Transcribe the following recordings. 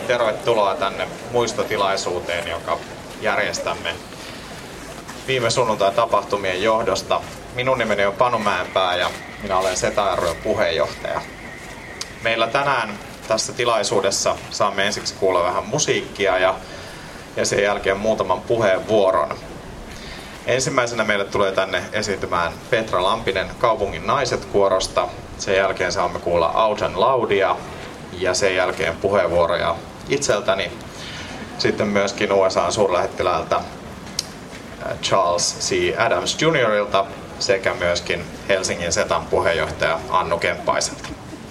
tervetuloa tänne muistotilaisuuteen, joka järjestämme viime sunnuntain tapahtumien johdosta. Minun nimeni on Panu Mäenpää ja minä olen SETA ry:n puheenjohtaja. Meillä tänään tässä tilaisuudessa saamme ensiksi kuulla vähän musiikkia ja sen jälkeen muutaman puheenvuoron. Ensimmäisenä meille tulee tänne esiintymään Petra Lampinen Kaupungin naiset -kuorosta. Sen jälkeen saamme kuulla Out and Loudia ja sen jälkeen puheenvuoroja itseltäni. Sitten myöskin USA:n suurlähettiläältä Charles C. Adams Jr.ilta sekä myöskin Helsingin SETAn puheenjohtaja Annu Kemppaiselta.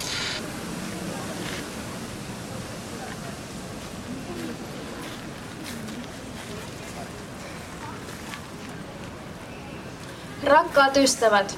Rakkaat ystävät,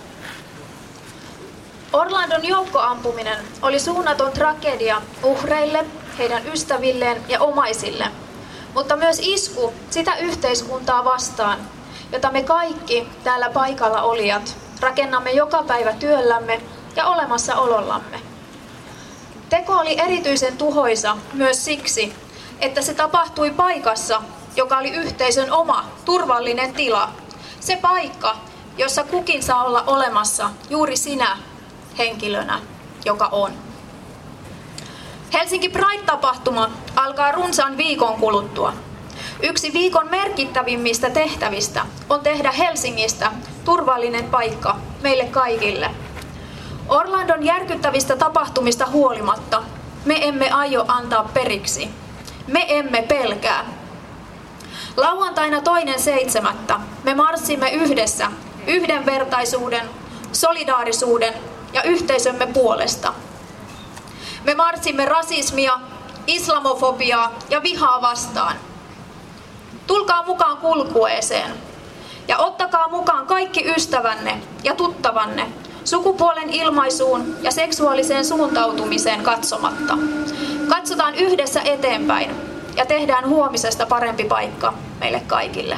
Orlandon joukkoampuminen oli suunnaton tragedia uhreille, heidän ystävilleen ja omaisille, mutta myös isku sitä yhteiskuntaa vastaan, jota me kaikki täällä paikalla olijat rakennamme joka päivä työllämme ja olemassaolollamme. Teko oli erityisen tuhoisa myös siksi, että se tapahtui paikassa, joka oli yhteisön oma turvallinen tila, se paikka, jossa kukin saa olla olemassa juuri sinä henkilönä, joka on. Helsinki Pride-tapahtuma alkaa runsaan viikon kuluttua. Yksi viikon merkittävimmistä tehtävistä on tehdä Helsingistä turvallinen paikka meille kaikille. Orlandon järkyttävistä tapahtumista huolimatta me emme aio antaa periksi. Me emme pelkää. Lauantaina 2.7. me marssimme yhdessä yhdenvertaisuuden, solidaarisuuden ja yhteisömme puolesta. Me marssimme rasismia, islamofobiaa ja vihaa vastaan. Tulkaa mukaan kulkueeseen ja ottakaa mukaan kaikki ystävänne ja tuttavanne sukupuolen ilmaisuun ja seksuaaliseen suuntautumiseen katsomatta. Katsotaan yhdessä eteenpäin ja tehdään huomisesta parempi paikka meille kaikille.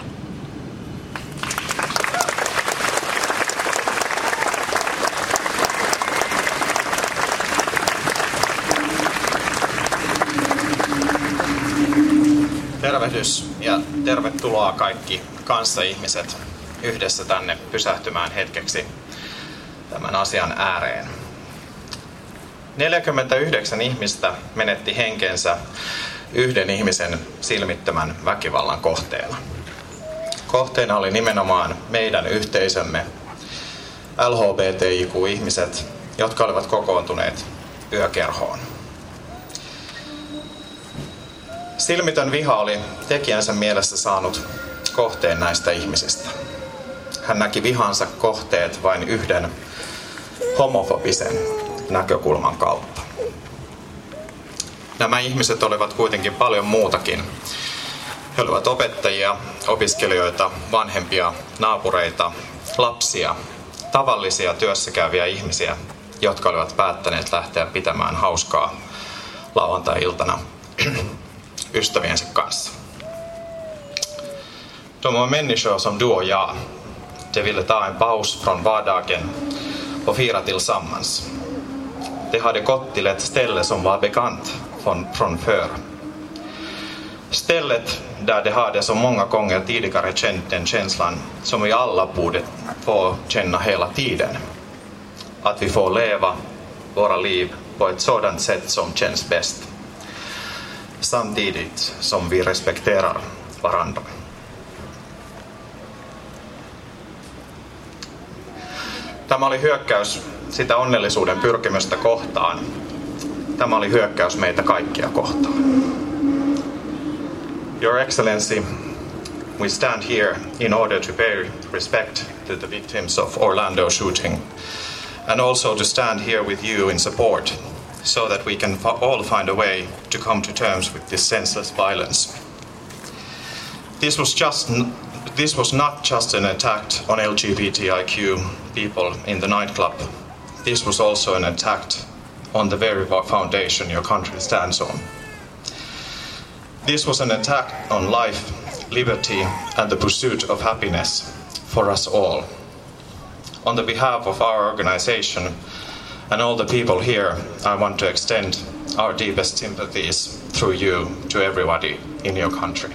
Tervehdys ja tervetuloa kaikki kanssaihmiset yhdessä tänne pysähtymään hetkeksi tämän asian ääreen. 49 ihmistä menetti henkensä yhden ihmisen silmittömän väkivallan kohteena. Kohteena oli nimenomaan meidän yhteisömme LHBTIQ-ihmiset, jotka olivat kokoontuneet yökerhoon. Silmitön viha oli tekijänsä mielessä saanut kohteen näistä ihmisistä. Hän näki vihansa kohteet vain yhden homofobisen näkökulman kautta. Nämä ihmiset olivat kuitenkin paljon muutakin. He olivat opettajia, opiskelijoita, vanhempia, naapureita, lapsia, tavallisia työssäkäyviä ihmisiä, jotka olivat päättäneet lähteä pitämään hauskaa lauantai-iltana ystäviensä kanssa. De var människor som du och jag. De ville ta en paus från vardagen och fira tillsammans. De hade gått till ett ställe som var bekant från förr. Stället där de hade så många gånger tidigare känt den känslan som vi alla borde få känna hela tiden. Att vi får leva våra liv på ett sådant sätt som känns bäst. Samtidigt som vi respekterar varandra. Tämä oli hyökkäys sitä onnellisuuden pyrkimystä kohtaan. Tämä oli hyökkäys meitä kaikkia kohtaan. Your Excellency, we stand here in order to pay respect to the victims of Orlando shooting and also to stand here with you in support so that we can all find a way to come to terms with this senseless violence. This was not just an attack on LGBTIQ people in the nightclub. This was also an attack on the very foundation your country stands on. This was an attack on life, liberty, and the pursuit of happiness for us all. On the behalf of our organization and all the people here, I want to extend our deepest sympathies through through you to everybody in your country.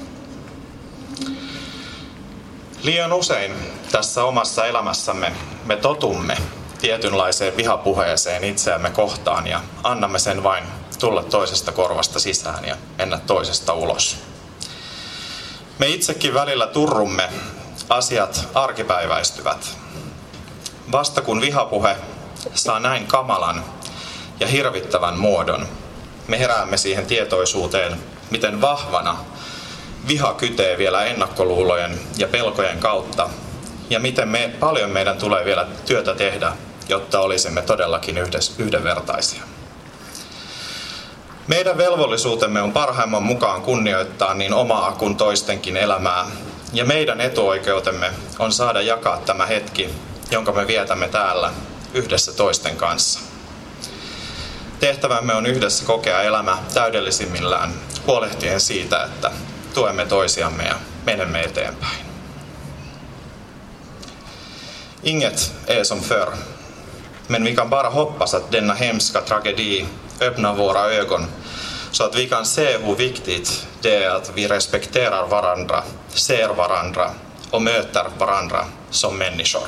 Liian usein tässä omassa elämässämme me totumme tietynlaiseen vihapuheeseen itseämme kohtaan ja annamme sen vain tulla toisesta korvasta sisään ja mennä toisesta ulos. Me itsekin välillä turrumme, asiat arkipäiväistyvät. Vasta kun vihapuhe saa näin kamalan ja hirvittävän muodon, me heräämme siihen tietoisuuteen, miten vahvana viha kytee vielä ennakkoluulojen ja pelkojen kautta ja miten paljon meidän tulee vielä työtä tehdä, jotta olisimme todellakin yhdenvertaisia. Meidän velvollisuutemme on parhaimman mukaan kunnioittaa niin omaa kuin toistenkin elämää, ja meidän etuoikeutemme on saada jakaa tämä hetki, jonka me vietämme täällä yhdessä toisten kanssa. Tehtävämme on yhdessä kokea elämä täydellisimmillään, huolehtien siitä, että tuemme toisiamme ja menemme eteenpäin. Inget är som förr, men vi kan bara hoppas att denna hemska tragedi öppnar våra ögon så att vi kan se hur viktigt det är att vi respekterar varandra, ser varandra och möter varandra som människor.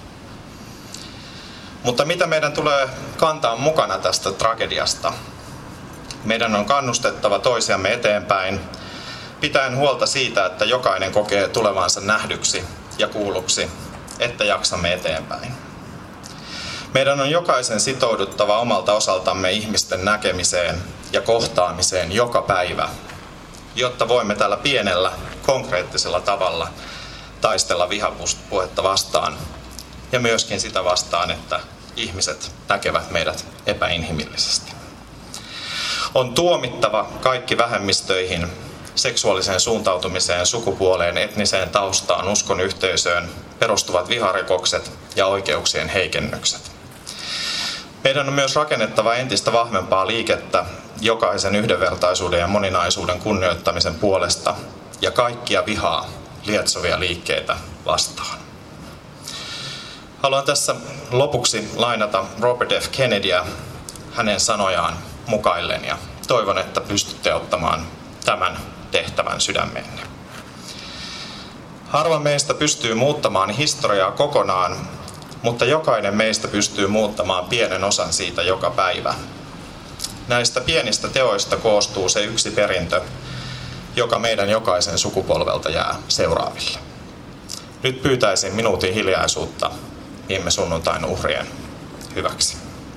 Mutta mitä meidän tulee kantaa mukana tästä tragediasta? Meidän on kannustettava toisiamme eteenpäin, pitäen huolta siitä, että jokainen kokee tulevansa nähdyksi ja kuulluksi, että jaksamme eteenpäin. Meidän on jokaisen sitouduttava omalta osaltamme ihmisten näkemiseen ja kohtaamiseen joka päivä, jotta voimme tällä pienellä, konkreettisella tavalla taistella vihapuhetta vastaan ja myöskin sitä vastaan, että ihmiset näkevät meidät epäinhimillisesti. On tuomittava kaikki vähemmistöihin, seksuaaliseen suuntautumiseen, sukupuoleen, etniseen taustaan, uskon yhteisöön perustuvat viharikokset ja oikeuksien heikennykset. Meidän on myös rakennettava entistä vahvempaa liikettä jokaisen yhdenvertaisuuden ja moninaisuuden kunnioittamisen puolesta ja kaikkia vihaa lietsovia liikkeitä vastaan. Haluan tässä lopuksi lainata Robert F. Kennedyä hänen sanojaan mukaillen ja toivon, että pystytte ottamaan tämän tehtävän sydämeenne. Harva meistä pystyy muuttamaan historiaa kokonaan, mutta jokainen meistä pystyy muuttamaan pienen osan siitä joka päivä. Näistä pienistä teoista koostuu se yksi perintö, joka meidän jokaisen sukupolvelta jää seuraaville. Nyt pyytäisin minuutin hiljaisuutta viime sunnuntain uhrien hyväksi.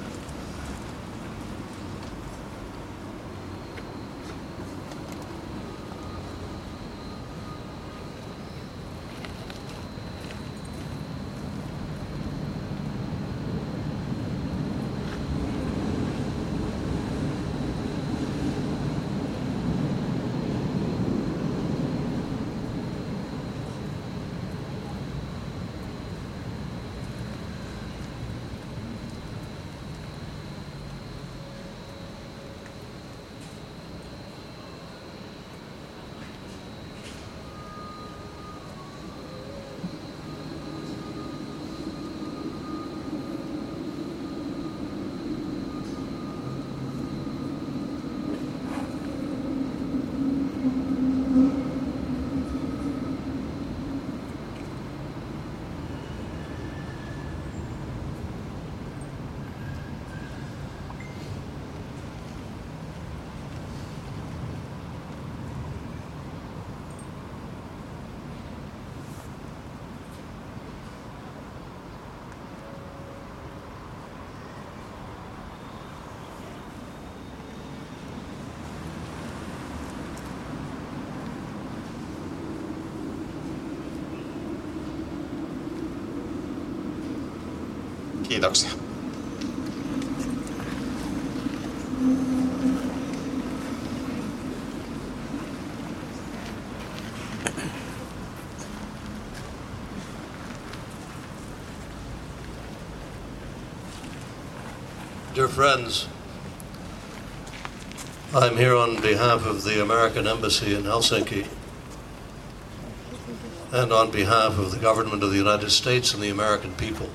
Kiitoksia. Dear friends, I'm here on behalf of the American Embassy in Helsinki and on behalf of the government of the United States and the American people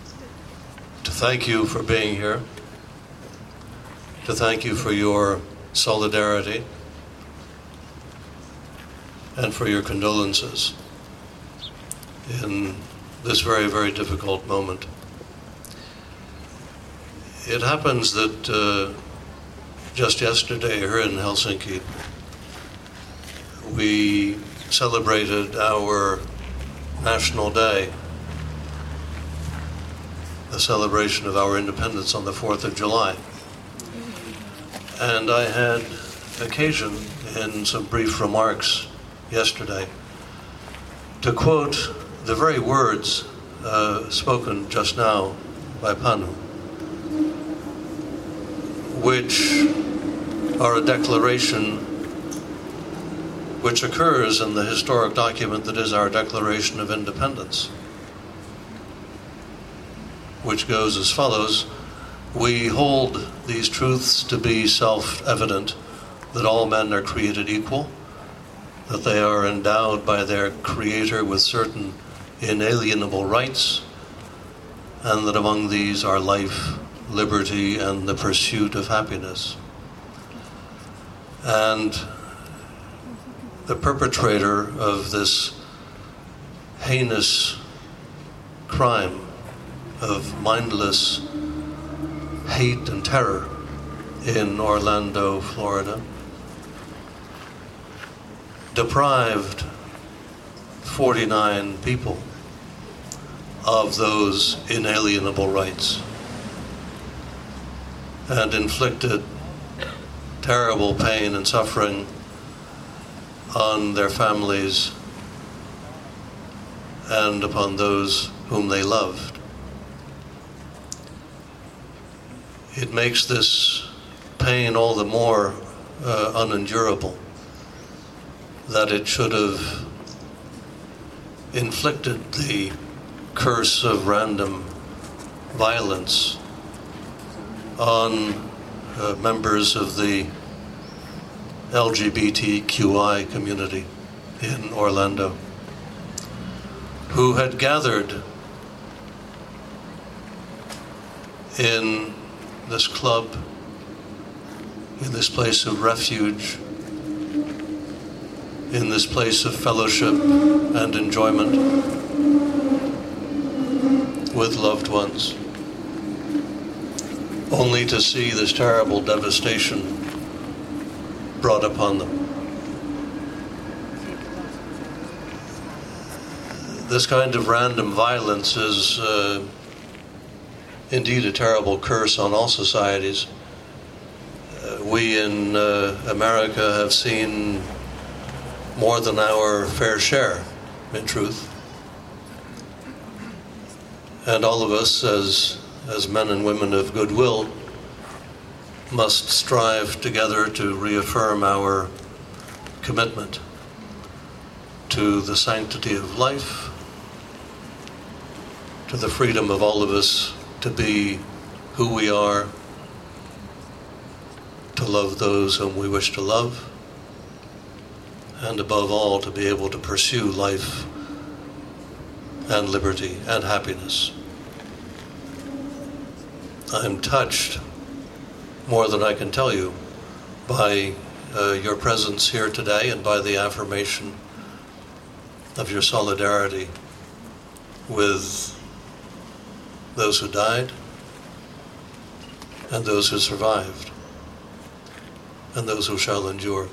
to thank you for being here, to thank you for your solidarity and for your condolences in this very, very difficult moment. It happens that just yesterday here in Helsinki, we celebrated our National Day, the celebration of our independence on the 4th of July. And I had occasion in some brief remarks yesterday to quote the very words spoken just now by Panu, which are a declaration which occurs in the historic document that is our Declaration of Independence, which goes as follows: "We hold these truths to be self-evident, that all men are created equal, that they are endowed by their Creator with certain inalienable rights, and that among these are life, liberty, and the pursuit of happiness." And the perpetrator of this heinous crime of mindless hate and terror in Orlando, Florida, deprived 49 people of those inalienable rights and inflicted terrible pain and suffering on their families and upon those whom they loved. It makes this pain all the more unendurable that it should have inflicted the curse of random violence on members of the LGBTQI community in Orlando, who had gathered in this club, in this place of refuge, in this place of fellowship and enjoyment with loved ones, only to see this terrible devastation brought upon them. This kind of random violence is indeed a terrible curse on all societies. We in America have seen more than our fair share, in truth. And all of us, as men and women of goodwill, must strive together to reaffirm our commitment to the sanctity of life, to the freedom of all of us to be who we are, to love those whom we wish to love, and above all, to be able to pursue life and liberty and happiness. I'm touched, more than I can tell you, by your presence here today and by the affirmation of your solidarity with those who died and those who survived and those who shall endure.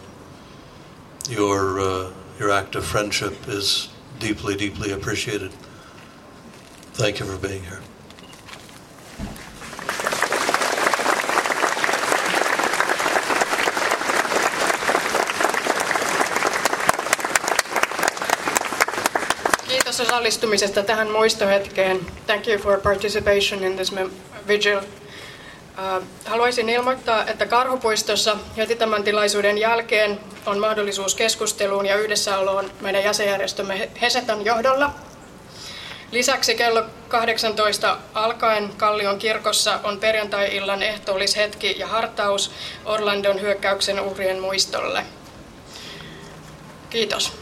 Your act of friendship is deeply, deeply appreciated. Thank you for being here. Kiitos osallistumisesta tähän muistohetkeen. Thank you for participation in this vigil. Haluaisin ilmoittaa, että Karhupuistossa heti tämän tilaisuuden jälkeen on mahdollisuus keskusteluun ja yhdessäoloon meidän jäsenjärjestömme Hesetan johdolla. Lisäksi kello 18 alkaen Kallion kirkossa on perjantai-illan ehtoollishetki ja hartaus Orlandon hyökkäyksen uhrien muistolle. Kiitos.